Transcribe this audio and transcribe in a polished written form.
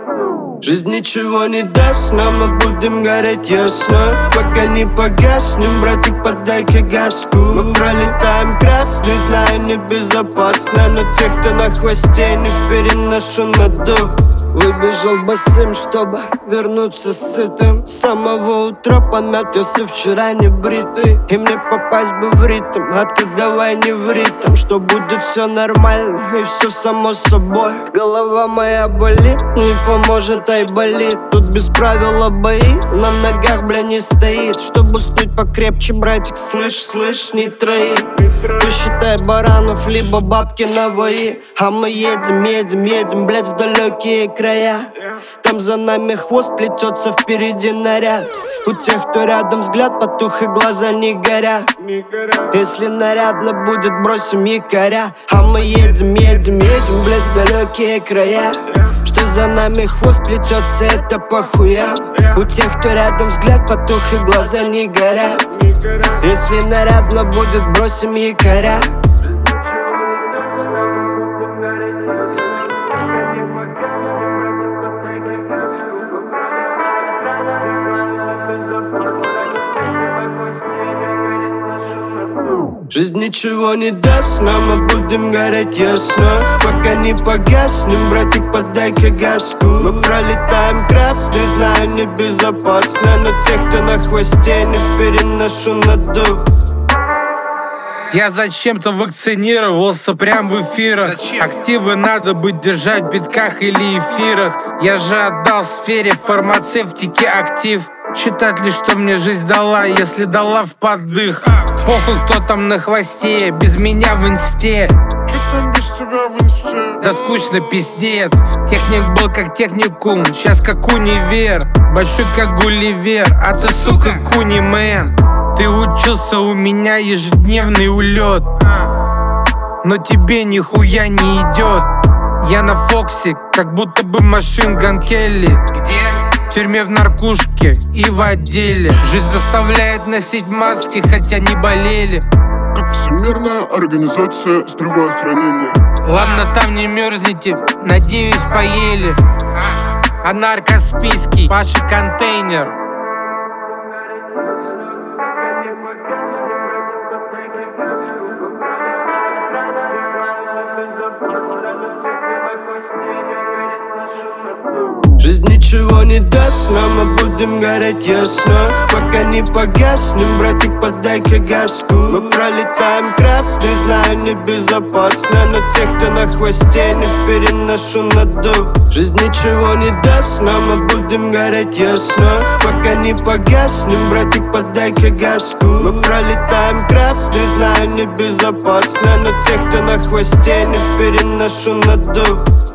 Жизнь ничего не даст, но мы будем гореть ясно. Пока не погаснем, братик, подай-ка газку. Мы пролетаем красный, знаю, небезопасно, но тех, кто на хвосте, не переношу на дух. Выбежал босым, чтобы вернуться сытым. С самого утра помятился, вчера не бритый. И мне попасть бы в ритм, а ты давай не в ритм. Что будет все нормально и все само собой. Голова моя болит, не поможет, ай болит. Тут без правила бои, на ногах, бля, не стоит. Чтобы уснуть покрепче, братик, слышь, не трои. Посчитай баранов, либо бабки на вои. А мы едем, блядь, в далекие края. Там за нами хвост плетется, впереди наряд. У тех, кто рядом, взгляд потух и глаза не горят. Если нарядно будет, бросим якоря. А мы едем, блядь, в далекие края. Что за нами хвост плетется, это похуям. У тех, кто рядом, взгляд потух и глаза не горят. Если нарядно будет, бросим якоря. Жизнь ничего не даст, но мы будем гореть ясно. Пока не погаснем, братик, подай-ка газку. Мы пролетаем красный, знаю, небезопасно, но тех, кто на хвосте, не переношу на дух. Я зачем-то вакцинировался прям в эфирах. Активы надо будет держать в битках или эфирах. Я же отдал сфере фармацевтики актив. Считать ли, что мне жизнь дала, если дала в поддых. Похуй, кто там на хвосте, без меня в инсте. Чё там без тебя в инсте? Да скучно, пиздец. Техник был как техникум, сейчас как универ. Большой как Гулливер, а ты, сука, кунимен. Ты учился, у меня ежедневный улет, но тебе нихуя не идет. Я на Фоксе, как будто бы Машин Ган Келли. В тюрьме, в наркушке и в отделе. Жизнь заставляет носить маски, хотя не болели. Как Всемирная организация здравоохранения. Ладно, там не мерзните, надеюсь, поели. А наркоспиский, Паша контейнер. Жизнь ничего не даст, но мы будем гореть ясно. Пока не погаснем, братик, подай-ка газку. Мы пролетаем красный, знаю, небезопасно, но тех, кто на хвосте, не переношу на дух. Жизнь ничего не даст, но мы будем гореть ясно. Пока не погаснем, братик, подай-ка газку. Мы пролетаем красный, знаю, небезопасно, но тех, кто на хвосте, не переношу на дух.